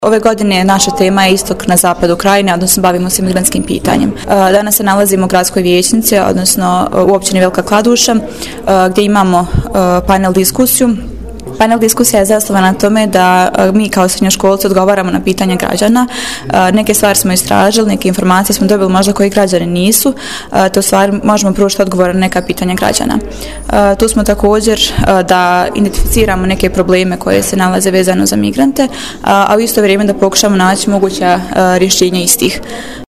Ove godine naša tema je istok na zapadu Krajine, odnosno bavimo se migrantskim pitanjem. Danas se nalazimo u gradskoj vijećnici, odnosno u općini Velika Kladuša, gdje imamo panel diskusiju. Panel diskusija je zasnovana na tome da mi kao srednjoškolci odgovaramo na pitanja građana. Neke stvari smo istražili, neke informacije smo dobili možda koji građani nisu, to stvari možemo pružiti odgovor na neka pitanja građana. Tu smo također da identificiramo neke probleme koje se nalaze vezano za migrante, a u isto vrijeme da pokušamo naći moguća rješenja istih.